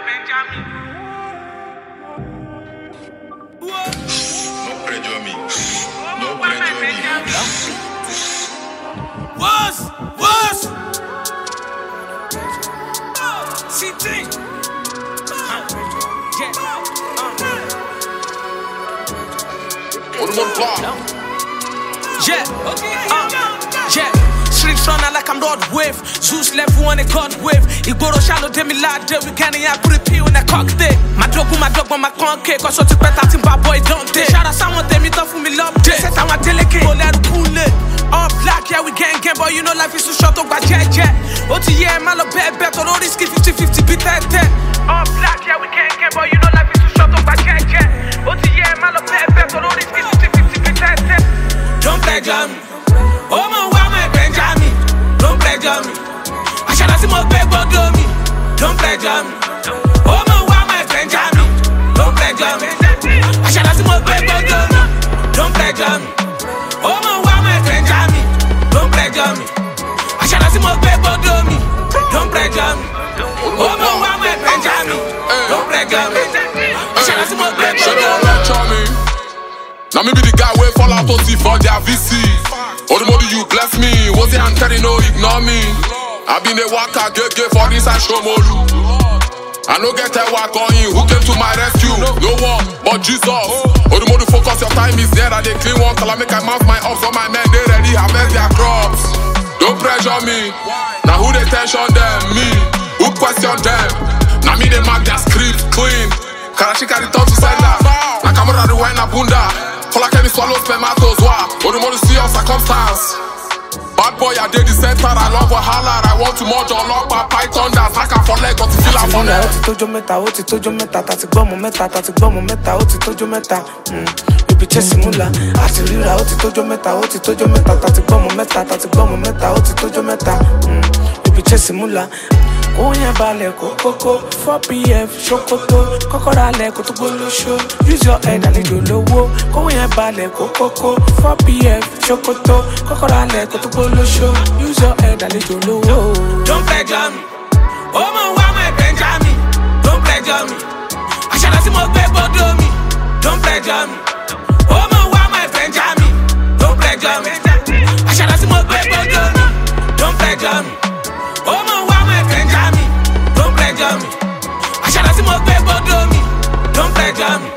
No pressure me. No pressure me. What's? CT. Yeah. Streets running like I'm Lord Wave. Zeus level on a God wave. Igboro shallow demi lad we can't even put a pee in a cocktail. My dog, my concave. Cause what you better think bad boy don't take. Shout out someone tell me tough for me love day. Set I'm a delicate. Go let it cool it. All black, yeah, we gang, but you know life is too short, talk about jet. OTA, my love, bet, all risky 50-50, beat that. All black, yeah, we gang, but you know life is too short, talk about jet. OTA, my love, bet, all risky 50-50, beat that. Don't pressure me. Oh, my, why my Benjamin? Don't pressure me. I shall see my baby, do me. Don't pressure me. Oh, my, why my Benjamin? Don't pressure me. I shall see my baby, do me. Don't pressure me. Oh, my, why my Benjamin? Don't pressure me. I shall see my baby, do me. Don't pressure me. Oh, my, why my Benjamin? Don't pressure me. I shall see my baby, do me. Now me be the guy wey fall out OT for their VC. Odumodu you bless me, was the antenna no ignore me. I been a waka get for this and Shomolu. I no get a walk on you, who came to my rescue? No one but Jesus. Odumodu focus your time is there and they clean one till I make I mouth my ups. All my men they ready harvest their crops. Don't pressure me. Now who they tension them? Me. Who question them? Now me they mark their script clean. Karashika the touch to sender. Na camera the wine abunda. Kola can swallow spermatos wa. Odumodu see your circumstance. Bad boy, I did the center. I love Wahala. I want to merge on lock by Python. That's like a for leg, but to feel a for leg. Oti tojo meta, tati gbomo meta, oti tojo meta. You be chasing mula. Ati rira, oti tojo meta, tati gbomo meta, oti tojo meta. You be chasing mula. Oya balẹ̀ kókókó 4pf ṣòkòtò kọ́kọ́rọ́ alẹ́ kó tó gbólóṣó use your head àlejò lówó kóyè balẹ̀ kókókó 4pf ṣòkòtò kọ́kọ́rọ́ alẹ́ kó tó gbólóṣó use your head àlejò lówó. Don't pressure me, oh my why my Benjamin? Don't pressure me, àṣàlá tí mo gbé gbọ́dọ̀ mi. Don't pressure me, oh my why my Benjamin? Don't pressure me, àṣàlá tí mo gbé gbọ́dọ̀ mi. Don't pressure me, oh my why my Benjamin? Don't pressure me. I shall see my baby, do me. Don't pressure me.